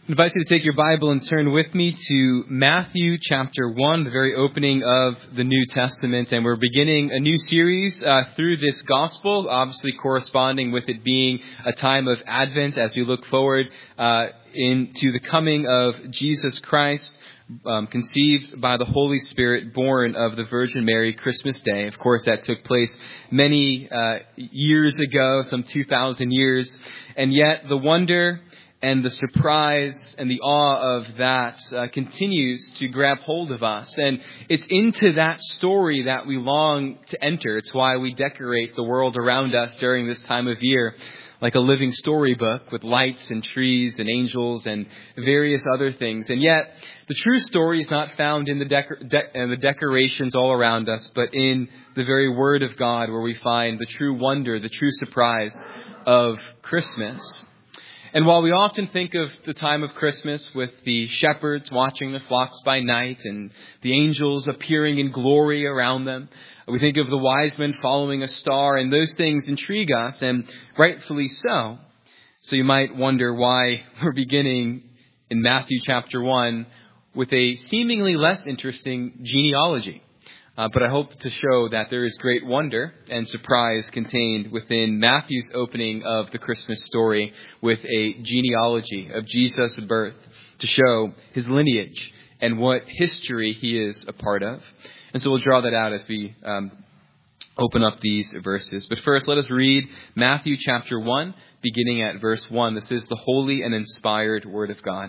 I invite you to take your Bible and turn with me to Matthew chapter 1, the very opening of the New Testament. And we're beginning a new series through this gospel, obviously corresponding with it being a time of Advent as we look forward into the coming of Jesus Christ, conceived by the Holy Spirit, born of the Virgin Mary, Christmas Day. Of course, that took place many years ago, some 2,000 years. And yet the wonder and the surprise and the awe of that continues to grab hold of us. And it's into that story that we long to enter. It's why we decorate the world around us during this time of year like a living storybook with lights and trees and angels and various other things. And yet, the true story is not found in the decorations all around us, but in the very Word of God, where we find the true wonder, the true surprise of Christmas. And while we often think of the time of Christmas with the shepherds watching the flocks by night and the angels appearing in glory around them, we think of the wise men following a star, and those things intrigue us, and rightfully so. So you might wonder why we're beginning in Matthew chapter 1 with a seemingly less interesting genealogy. But I hope to show that there is great wonder and surprise contained within Matthew's opening of the Christmas story with a genealogy of Jesus' birth to show his lineage and what history he is a part of. And so we'll draw that out as we open up these verses. But first, let us read Matthew chapter 1, beginning at verse 1. This is the holy and inspired Word of God.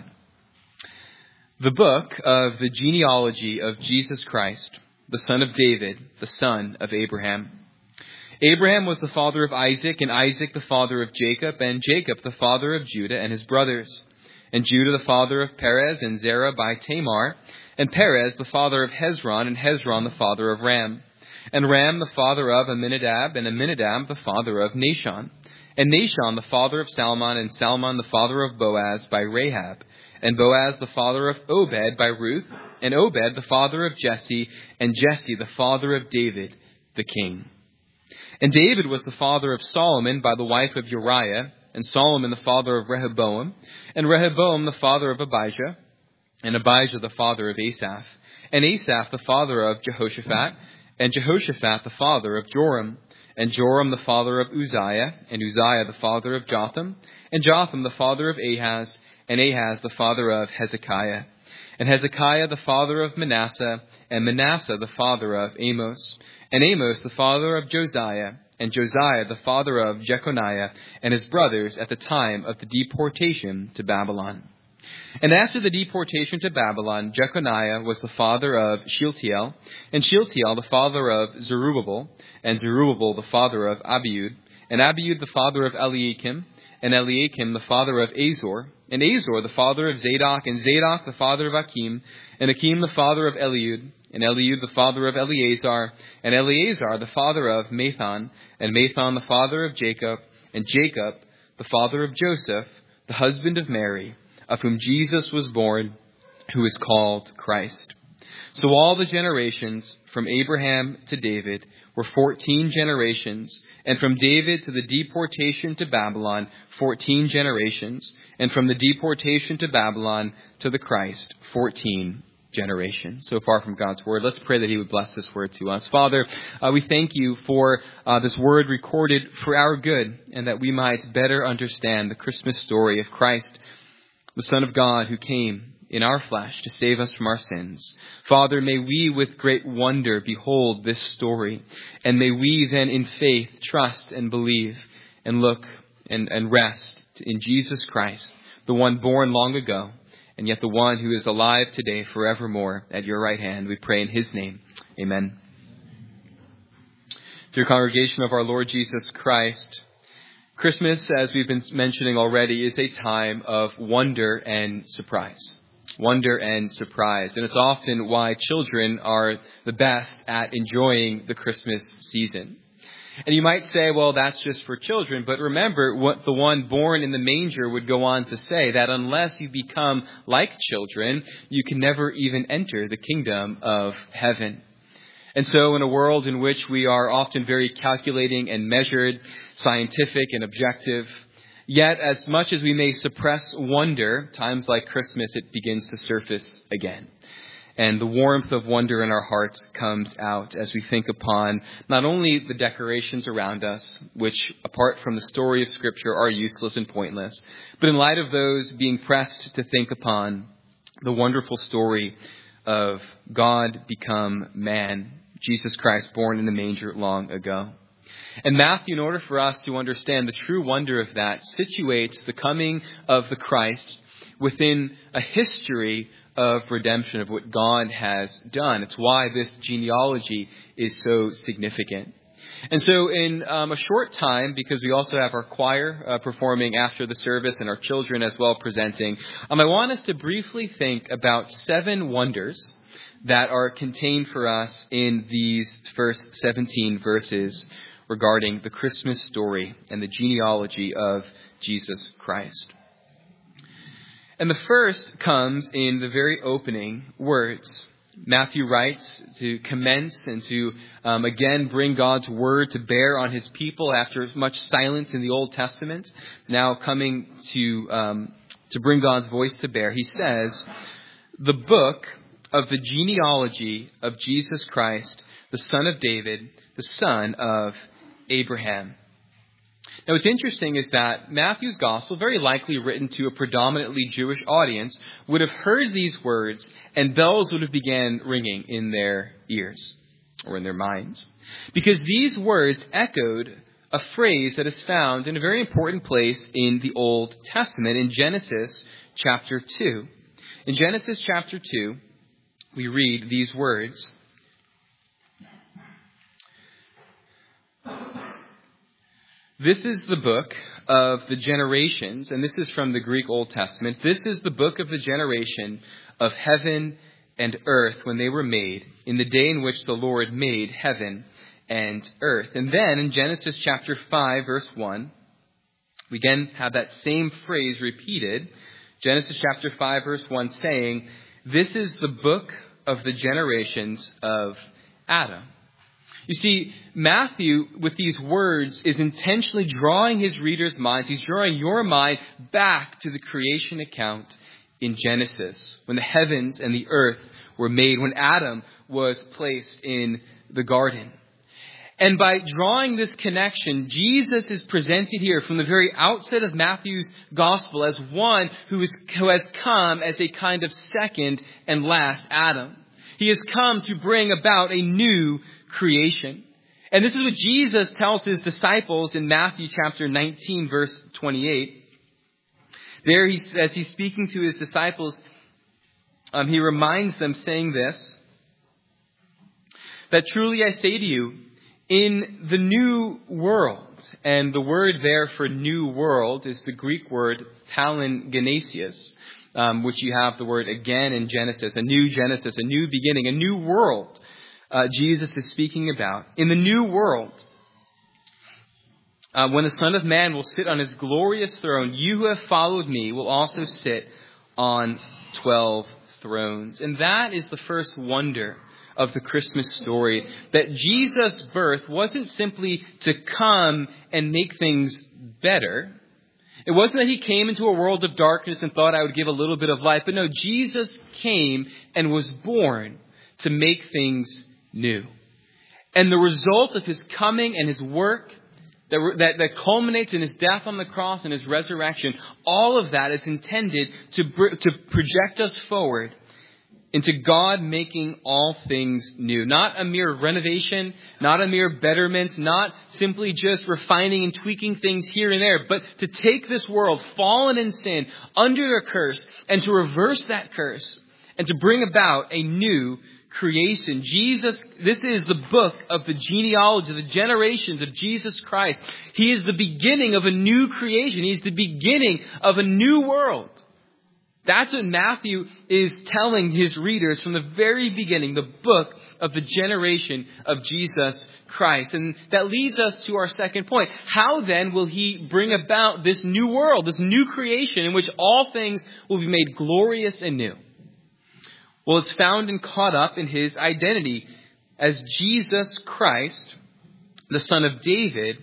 The book of the genealogy of Jesus Christ, the son of David, the son of Abraham. Abraham was the father of Isaac, and Isaac the father of Jacob, and Jacob the father of Judah and his brothers, and Judah the father of Perez and Zerah by Tamar, and Perez the father of Hezron, and Hezron the father of Ram, and Ram the father of Amminadab, and Amminadab the father of Nahshon, and Nahshon the father of Salmon, and Salmon the father of Boaz by Rahab, and Boaz the father of Obed by Ruth, and Obed the father of Jesse, and Jesse the father of David, the king. And David was the father of Solomon by the wife of Uriah, and Solomon the father of Rehoboam, and Rehoboam the father of Abijah, and Abijah the father of Asaph, and Asaph the father of Jehoshaphat, and Jehoshaphat the father of Joram, and Joram the father of Uzziah, and Uzziah the father of Jotham, and Jotham the father of Ahaz, and Ahaz the father of Hezekiah, and Hezekiah the father of Manasseh, and Manasseh the father of Amos, and Amos the father of Josiah, and Josiah the father of Jeconiah, and his brothers at the time of the deportation to Babylon. And after the deportation to Babylon, Jeconiah was the father of Shealtiel, and Shealtiel the father of Zerubbabel, and Zerubbabel the father of Abiud, and Abiud the father of Eliakim, and Eliakim the father of Azor, and Azor the father of Zadok, and Zadok the father of Achim, and Achim the father of Eliud, and Eliud the father of Eleazar, and Eleazar the father of Mathan, and Mathan the father of Jacob, and Jacob the father of Joseph, the husband of Mary, of whom Jesus was born, who is called Christ. So all the generations from Abraham to David were 14 generations, and from David to the deportation to Babylon, 14 generations, and from the deportation to Babylon to the Christ, 14 generations. So far from God's word, let's pray that he would bless this word to us. Father, we thank you for this word recorded for our good, and that we might better understand the Christmas story of Christ, the Son of God who came in our flesh to save us from our sins. Father, may we with great wonder behold this story, and may we then in faith trust and believe and look and rest in Jesus Christ, the one born long ago, and yet the one who is alive today forevermore at your right hand. We pray in his name. Amen. Dear congregation of our Lord Jesus Christ, Christmas, as we've been mentioning already, is a time of wonder and surprise. Wonder and surprise. And it's often why children are the best at enjoying the Christmas season. And you might say, well, that's just for children. But remember what the one born in the manger would go on to say, that unless you become like children, you can never even enter the kingdom of heaven. And so in a world in which we are often very calculating and measured, scientific and objective, Yet, as much as we may suppress wonder, times like Christmas, it begins to surface again. And the warmth of wonder in our hearts comes out as we think upon not only the decorations around us, which, apart from the story of Scripture, are useless and pointless, but in light of those, being pressed to think upon the wonderful story of God become man, Jesus Christ born in a manger long ago. And Matthew, in order for us to understand the true wonder of that, situates the coming of the Christ within a history of redemption, of what God has done. It's why this genealogy is so significant. And so in a short time, because we also have our choir performing after the service and our children as well presenting, I want us to briefly think about 7 wonders that are contained for us in these first 17 verses regarding the Christmas story and the genealogy of Jesus Christ. And the first comes in the very opening words. Matthew writes to commence and to again bring God's word to bear on his people after much silence in the Old Testament. Now coming to bring God's voice to bear. He says, "The book of the genealogy of Jesus Christ, the son of David, the son of Abraham." Now, what's interesting is that Matthew's gospel, very likely written to a predominantly Jewish audience, would have heard these words and bells would have began ringing in their ears or in their minds. Because these words echoed a phrase that is found in a very important place in the Old Testament, in Genesis chapter 2. In Genesis chapter 2, we read these words. "This is the book of the generations," and this is from the Greek Old Testament. "This is the book of the generation of heaven and earth when they were made, in the day in which the Lord made heaven and earth." And then in Genesis chapter 5, verse 1, we again have that same phrase repeated. Genesis chapter 5, verse 1 saying, "This is the book of the generations of Adam." You see, Matthew, with these words, is intentionally drawing his readers' minds. He's drawing your mind back to the creation account in Genesis, when the heavens and the earth were made, when Adam was placed in the garden. And by drawing this connection, Jesus is presented here from the very outset of Matthew's gospel as one who has come as a kind of second and last Adam. He has come to bring about a new creation. And this is what Jesus tells his disciples in Matthew chapter 19, verse 28. There, as he's speaking to his disciples, he reminds them saying this, that "Truly I say to you, in the new world," and the word there for new world is the Greek word palingenesis, which you have the word again in Genesis, a new beginning, a new world. Jesus is speaking about. In the new world, when the Son of Man will sit on his glorious throne, you who have followed me will also sit on 12 thrones. And that is the first wonder of the Christmas story, that Jesus' birth wasn't simply to come and make things better. It wasn't that he came into a world of darkness and thought I would give a little bit of light. But no, Jesus came and was born to make things new. And the result of his coming and his work that culminates in his death on the cross and his resurrection, all of that is intended to project us forward into God making all things new. Not a mere renovation, not a mere betterment, not simply just refining and tweaking things here and there, but to take this world fallen in sin under a curse and to reverse that curse and to bring about a new creation. Jesus, this is the book of the genealogy, the generations of Jesus Christ. He is the beginning of a new creation. He's the beginning of a new world. That's what Matthew is telling his readers from the very beginning, the book of the generation of Jesus Christ. And that leads us to our second point. How then will he bring about this new world, this new creation in which all things will be made glorious and new? Well, it's found and caught up in his identity as Jesus Christ, the son of David,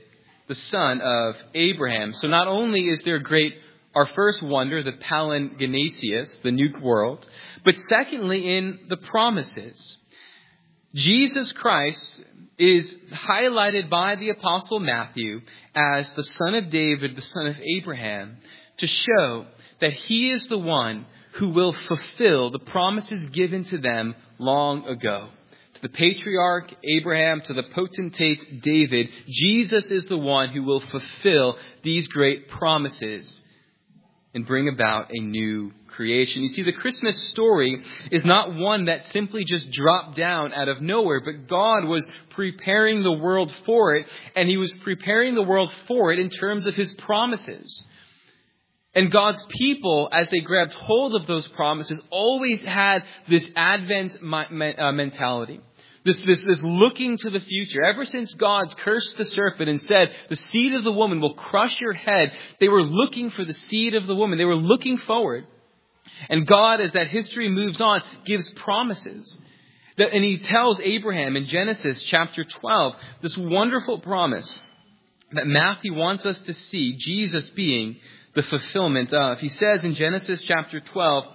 the son of Abraham. So not only is there our first wonder, the palingenesis, the new world, but secondly in the promises. Jesus Christ is highlighted by the Apostle Matthew as the son of David, the son of Abraham, to show that he is the one who will fulfill the promises given to them long ago. To the patriarch Abraham, to the potentate David, Jesus is the one who will fulfill these great promises and bring about a new creation. You see, the Christmas story is not one that simply just dropped down out of nowhere, but God was preparing the world for it, and he was preparing the world for it in terms of his promises. And God's people, as they grabbed hold of those promises, always had this Advent mentality. This looking to the future. Ever since God cursed the serpent and said, the seed of the woman will crush your head, they were looking for the seed of the woman. They were looking forward. And God, as that history moves on, gives promises. And he tells Abraham in Genesis chapter 12, this wonderful promise that Matthew wants us to see Jesus being the fulfillment of. He says in Genesis chapter 12,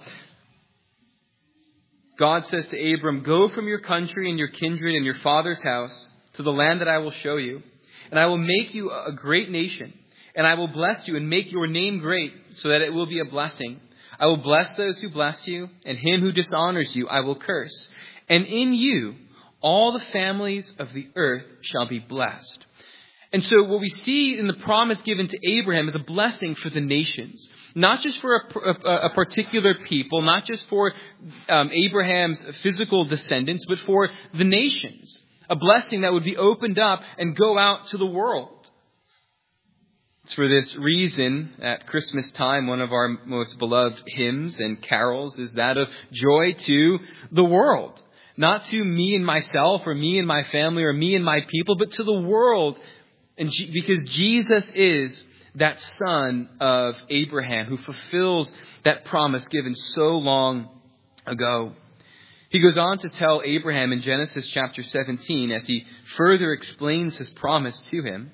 God says to Abram, "Go from your country and your kindred and your father's house to the land that I will show you. And I will make you a great nation. And I will bless you and make your name great so that it will be a blessing. I will bless those who bless you, and him who dishonors you I will curse. And in you all the families of the earth shall be blessed." And so what we see in the promise given to Abraham is a blessing for the nations. Not just for a particular people, not just for Abraham's physical descendants, but for the nations. A blessing that would be opened up and go out to the world. It's for this reason, at Christmas time, one of our most beloved hymns and carols is that of joy to the world. Not to me and myself, or me and my family, or me and my people, but to the world. And because Jesus is that son of Abraham who fulfills that promise given so long ago. He goes on to tell Abraham in Genesis chapter 17, as he further explains his promise to him.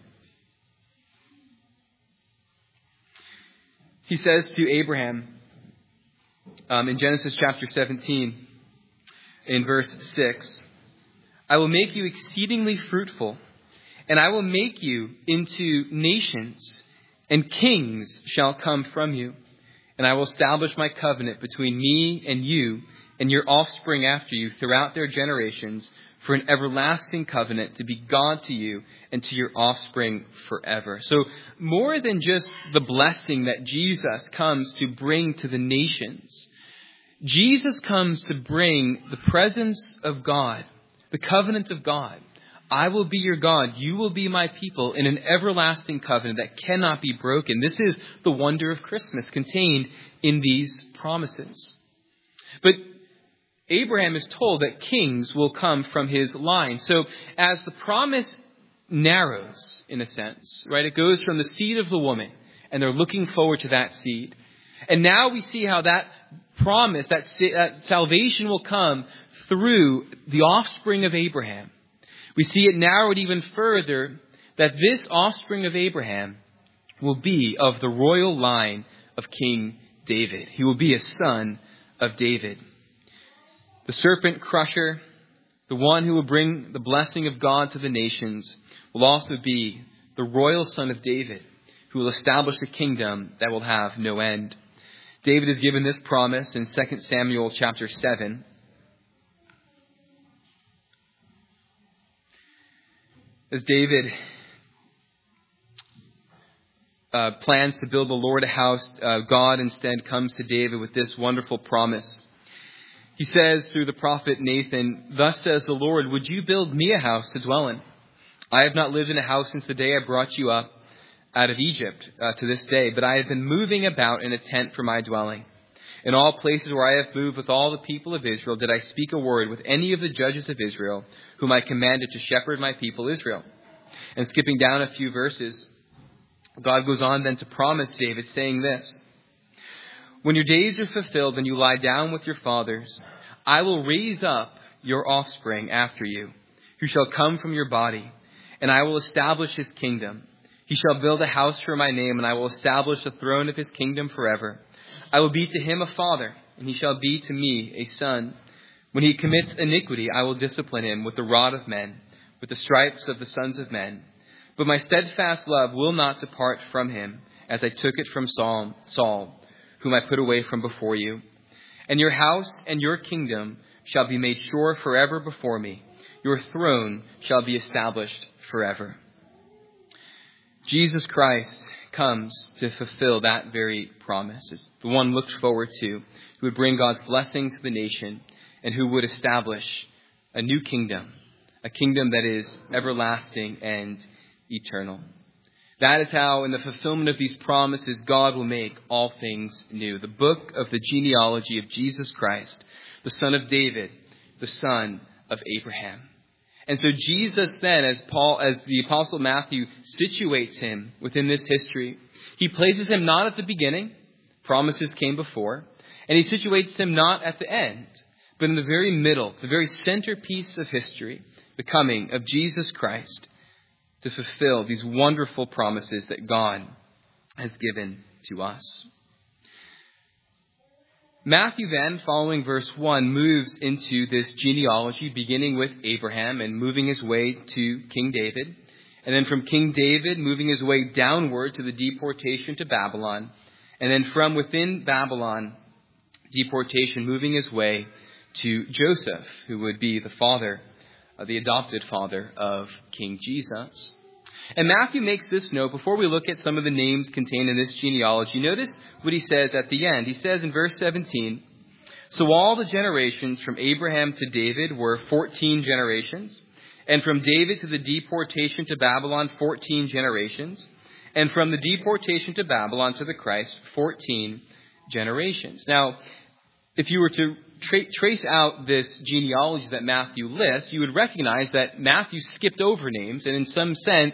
He says to Abraham in Genesis chapter 17, in verse 6, "I will make you exceedingly fruitful, and I will make you into nations, and kings shall come from you. And I will establish my covenant between me and you and your offspring after you throughout their generations for an everlasting covenant to be God to you and to your offspring forever." So more than just the blessing that Jesus comes to bring to the nations, Jesus comes to bring the presence of God, the covenant of God. I will be your God. You will be my people in an everlasting covenant that cannot be broken. This is the wonder of Christmas contained in these promises. But Abraham is told that kings will come from his line. So as the promise narrows, in a sense, right, it goes from the seed of the woman, and they're looking forward to that seed. And now we see how that promise, that salvation will come through the offspring of Abraham. We see it narrowed even further that this offspring of Abraham will be of the royal line of King David. He will be a son of David. The serpent crusher, the one who will bring the blessing of God to the nations, will also be the royal son of David, who will establish a kingdom that will have no end. David is given this promise in 2 Samuel chapter 7. As David plans to build the Lord a house, God instead comes to David with this wonderful promise. He says through the prophet Nathan, "Thus says the Lord, would you build me a house to dwell in? I have not lived in a house since the day I brought you up out of Egypt to this day, but I have been moving about in a tent for my dwelling. In all places where I have moved with all the people of Israel, did I speak a word with any of the judges of Israel, whom I commanded to shepherd my people Israel?" And skipping down a few verses, God goes on then to promise David, saying this, "When your days are fulfilled and you lie down with your fathers, I will raise up your offspring after you, who shall come from your body, and I will establish his kingdom. He shall build a house for my name, and I will establish the throne of his kingdom forever. I will be to him a father, and he shall be to me a son. When he commits iniquity, I will discipline him with the rod of men, with the stripes of the sons of men. But my steadfast love will not depart from him, as I took it from Saul, whom I put away from before you. And your house and your kingdom shall be made sure forever before me. Your throne shall be established forever. Jesus Christ comes to fulfill that very promise. It's the one looked forward to, who would bring God's blessing to the nation and who would establish a new kingdom, a kingdom that is everlasting and eternal. That is how, in the fulfillment of these promises, God will make all things new. The book of the genealogy of Jesus Christ, the son of David, the son of Abraham. And so Jesus then, as the Apostle Matthew situates him within this history, he places him not at the beginning, promises came before, and he situates him not at the end, but in the very middle, the very centerpiece of history, the coming of Jesus Christ to fulfill these wonderful promises that God has given to us. Matthew then, following verse 1, moves into this genealogy, beginning with Abraham and moving his way to King David. And then from King David, moving his way downward to the deportation to Babylon. And then from within Babylon, deportation, moving his way to Joseph, who would be the father, the adopted father of King Jesus. And Matthew makes this note before we look at some of the names contained in this genealogy. Notice what he says at the end. He says in verse 17, so all the generations from Abraham to David were 14 generations. And from David to the deportation to Babylon, 14 generations. And from the deportation to Babylon to the Christ, 14 generations. Now, if you were to trace out this genealogy that Matthew lists, you would recognize that Matthew skipped over names and in some sense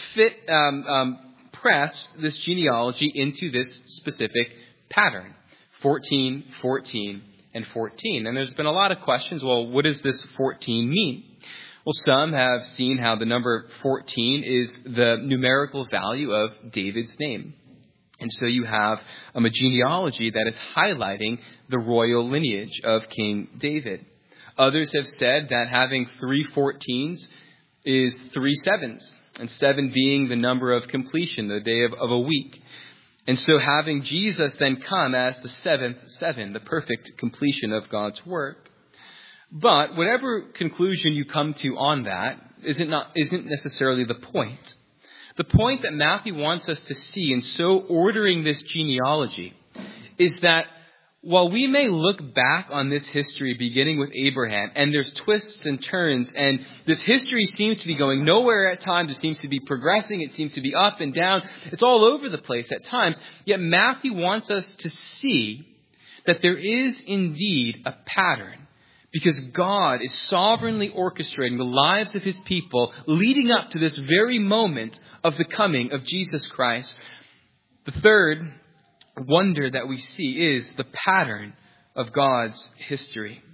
pressed this genealogy into this specific pattern. 14, 14, and 14. And there's been a lot of questions. Well, what does this 14 mean? Well, some have seen how the number 14 is the numerical value of David's name. And so you have a genealogy that is highlighting the royal lineage of King David. Others have said that having 3 14s is 3 7s, and 7 being the number of completion, the day of a week. And so having Jesus then come as the 7th 7, the perfect completion of God's work. But whatever conclusion you come to on that isn't necessarily the point. The point that Matthew wants us to see in so ordering this genealogy is that while we may look back on this history beginning with Abraham, and there's twists and turns, and this history seems to be going nowhere at times, it seems to be progressing, it seems to be up and down, it's all over the place at times, yet Matthew wants us to see that there is indeed a pattern. Because God is sovereignly orchestrating the lives of his people leading up to this very moment of the coming of Jesus Christ. The third wonder that we see is the pattern of God's history.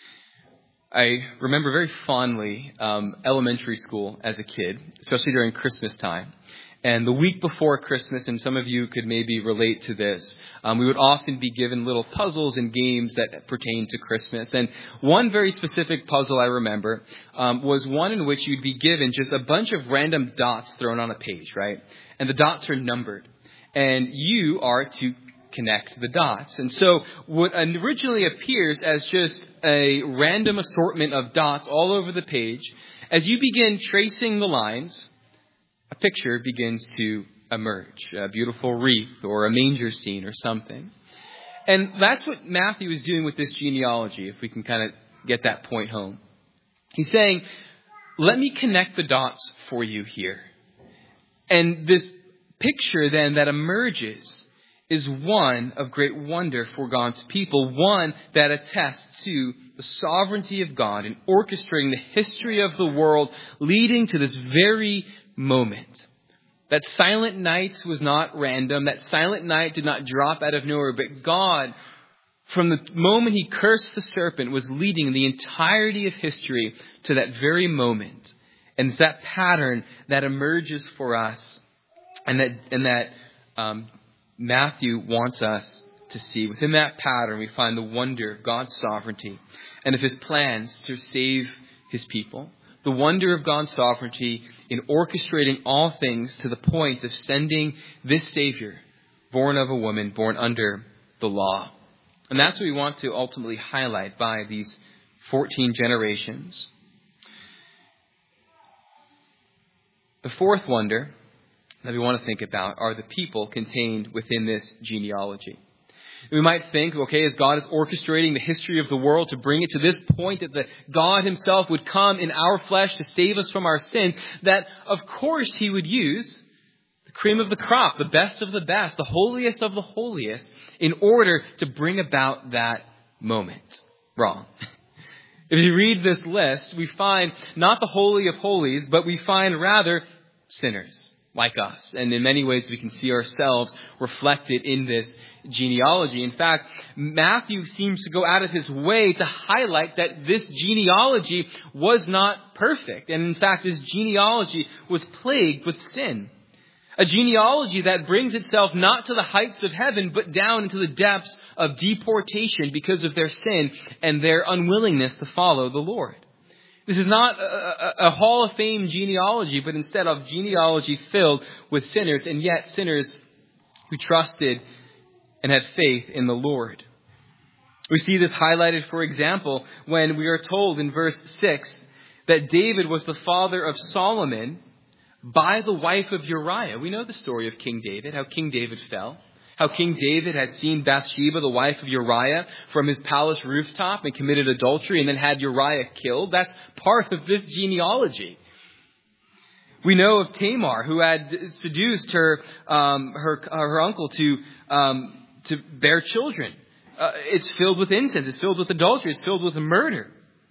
I remember very fondly elementary school as a kid, especially during Christmas time. And the week before Christmas, and some of you could maybe relate to this, we would often be given little puzzles and games that pertain to Christmas. And one very specific puzzle I remember was one in which you'd be given just a bunch of random dots thrown on a page, right? And the dots are numbered. And you are to connect the dots. And so what originally appears as just a random assortment of dots all over the page, as you begin tracing the lines, a picture begins to emerge, a beautiful wreath or a manger scene or something. And that's what Matthew is doing with this genealogy, if we can kind of get that point home. He's saying, let me connect the dots for you here. And this picture then that emerges is one of great wonder for God's people, one that attests to the sovereignty of God in orchestrating the history of the world, leading to this very moment. That silent night was not random. That silent night did not drop out of nowhere. But God, from the moment he cursed the serpent, was leading the entirety of history to that very moment. And it's that pattern that emerges for us and that Matthew wants us to see. Within that pattern, we find the wonder of God's sovereignty and of his plans to save his people. The wonder of God's sovereignty in orchestrating all things to the point of sending this Savior, born of a woman, born under the law. And that's what we want to ultimately highlight by these 14 generations. The fourth wonder that we want to think about are the people contained within this genealogy. We might think, okay, as God is orchestrating the history of the world to bring it to this point that God himself would come in our flesh to save us from our sins, that of course he would use the cream of the crop, the best of the best, the holiest of the holiest, in order to bring about that moment. Wrong. If you read this list, we find not the holy of holies, but we find rather sinners like us. And in many ways, we can see ourselves reflected in this genealogy. In fact, Matthew seems to go out of his way to highlight that this genealogy was not perfect. And in fact, this genealogy was plagued with sin. A genealogy that brings itself not to the heights of heaven, but down into the depths of deportation because of their sin and their unwillingness to follow the Lord. This is not a Hall of Fame genealogy, but instead of genealogy filled with sinners, and yet sinners who trusted and had faith in the Lord. We see this highlighted, for example, when we are told in verse 6 that David was the father of Solomon by the wife of Uriah. We know the story of King David, how King David fell. How King David had seen Bathsheba, the wife of Uriah, from his palace rooftop and committed adultery and then had Uriah killed. That's part of this genealogy. We know of Tamar, who had seduced her uncle to bear children. It's filled with incense. It's filled with adultery. It's filled with murder.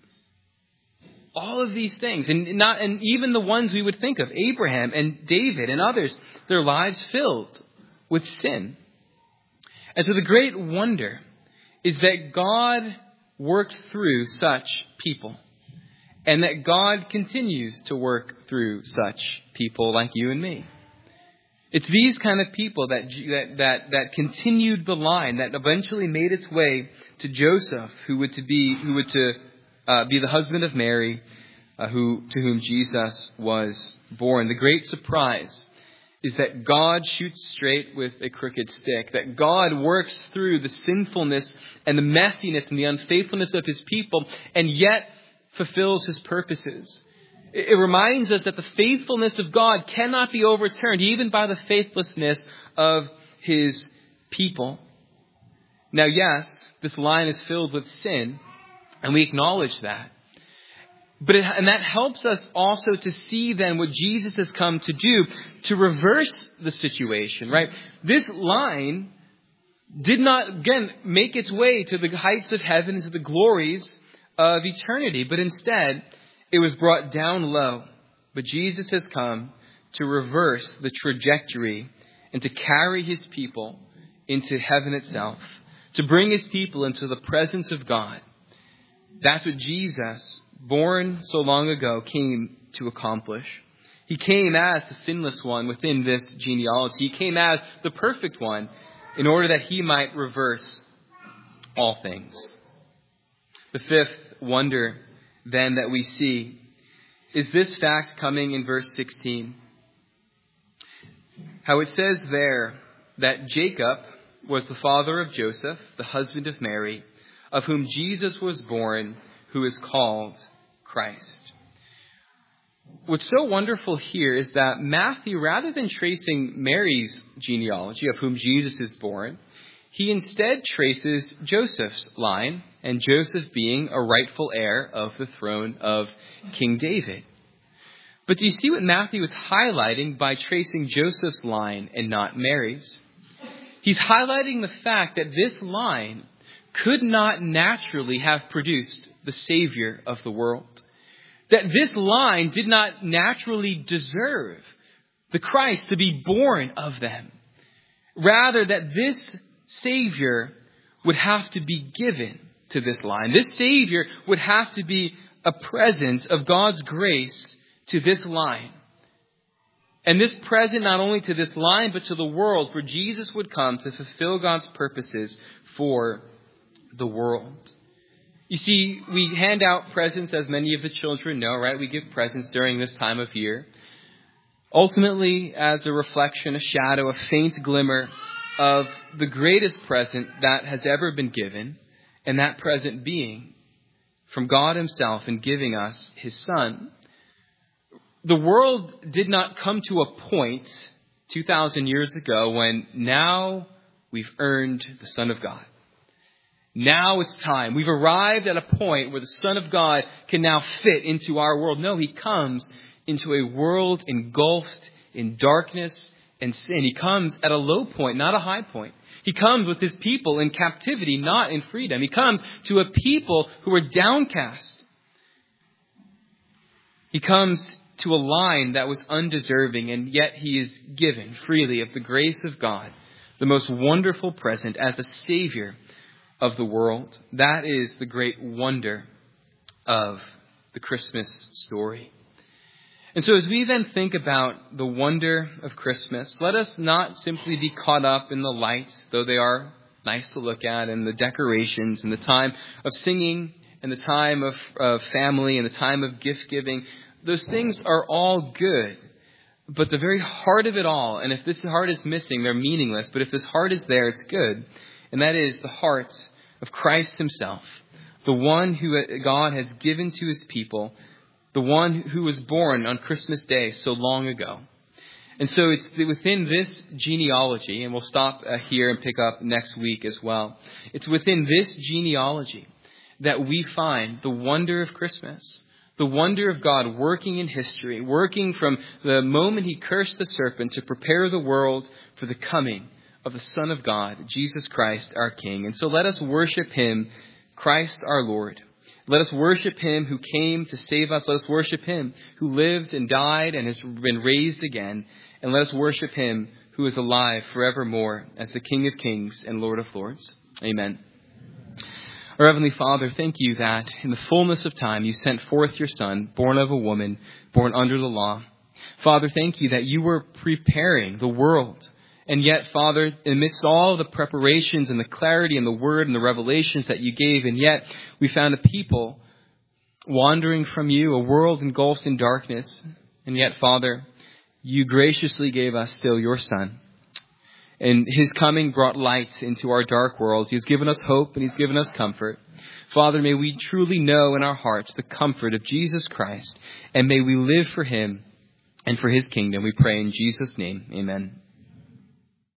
All of these things, and even the ones we would think of, Abraham and David and others, their lives filled with sin. And so the great wonder is that God worked through such people, and that God continues to work through such people like you and me. It's these kind of people that continued the line, that eventually made its way to Joseph, who would be the husband of Mary, to whom Jesus was born. The great surprise is that God shoots straight with a crooked stick, that God works through the sinfulness and the messiness and the unfaithfulness of his people, and yet fulfills his purposes. It reminds us that the faithfulness of God cannot be overturned, even by the faithlessness of his people. Now, yes, this line is filled with sin, and we acknowledge that. And that helps us also to see then what Jesus has come to do to reverse the situation, right? This line did not, again, make its way to the heights of heaven and to the glories of eternity, but instead it was brought down low. But Jesus has come to reverse the trajectory and to carry his people into heaven itself, to bring his people into the presence of God. That's what Jesus, born so long ago, came to accomplish. He came as the sinless one within this genealogy. He came as the perfect one in order that he might reverse all things. The fifth wonder then that we see is this fact coming in verse 16. How it says there that Jacob was the father of Joseph, the husband of Mary, of whom Jesus was born, who is called Christ. What's so wonderful here is that Matthew, rather than tracing Mary's genealogy, of whom Jesus is born, he instead traces Joseph's line, and Joseph being a rightful heir of the throne of King David. But do you see what Matthew is highlighting by tracing Joseph's line and not Mary's? He's highlighting the fact that this line could not naturally have produced the Savior of the world. That this line did not naturally deserve the Christ to be born of them. Rather, that this Savior would have to be given to this line. This Savior would have to be a presence of God's grace to this line. And this present not only to this line, but to the world, for Jesus would come to fulfill God's purposes for the world. You see, we hand out presents, as many of the children know, right? We give presents during this time of year. Ultimately, as a reflection, a shadow, a faint glimmer of the greatest present that has ever been given, and that present being from God himself in giving us his Son. The world did not come to a point 2,000 years ago when now we've earned the Son of God. Now it's time. We've arrived at a point where the Son of God can now fit into our world. No, he comes into a world engulfed in darkness and sin. He comes at a low point, not a high point. He comes with his people in captivity, not in freedom. He comes to a people who are downcast. He comes to a line that was undeserving, and yet he is given freely of the grace of God, the most wonderful present as a Savior of the world. That is the great wonder of the Christmas story. And so as we then think about the wonder of Christmas, let us not simply be caught up in the lights, though they are nice to look at, and the decorations, and the time of singing, and the time of family, and the time of gift giving. Those things are all good, but the very heart of it all, and if this heart is missing, they're meaningless, but if this heart is there, it's good. And that is the heart of Christ himself, the one who God has given to his people, the one who was born on Christmas Day so long ago. And so it's within this genealogy, and we'll stop here and pick up next week as well. It's within this genealogy that we find the wonder of Christmas. The wonder of God working in history, working from the moment he cursed the serpent to prepare the world for the coming of the Son of God, Jesus Christ, our King. And so let us worship him, Christ our Lord. Let us worship him who came to save us. Let us worship him who lived and died and has been raised again. And let us worship him who is alive forevermore as the King of Kings and Lord of Lords. Amen. Our Heavenly Father, thank you that in the fullness of time you sent forth your Son, born of a woman, born under the law. Father, thank you that you were preparing the world. And yet, Father, amidst all the preparations and the clarity and the word and the revelations that you gave, and yet we found a people wandering from you, a world engulfed in darkness. And yet, Father, you graciously gave us still your Son. And his coming brought light into our dark worlds. He's given us hope and he's given us comfort. Father, may we truly know in our hearts the comfort of Jesus Christ. And may we live for him and for his kingdom. We pray in Jesus' name. Amen.